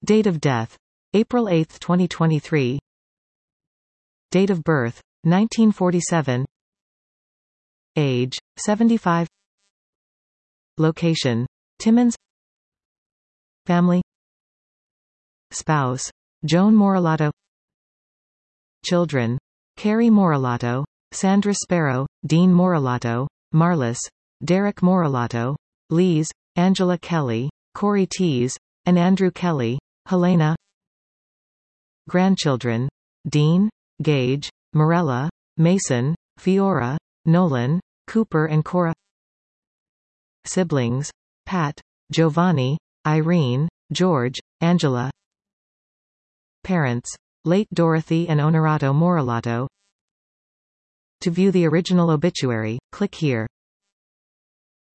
Date of death: April 8, 2023. Date of birth: 1947. Age: 75. Location: Timmins. Family: Spouse: Joan Morilato. Children: Carrie Morilato, Sandra Sparrow, Dean Morilato, Marlis, Derek Morilato, Lise, Angela Kelly, Corey Tees, and Andrew Kelly. Helena. Grandchildren: Dean, Gage, Morella, Mason, Fiora, Nolan, Cooper and Cora. Siblings: Pat, Giovanni, Irene, George, Angela. Parents: late Dorothy and Honorato Morilato. To view the original obituary, click here.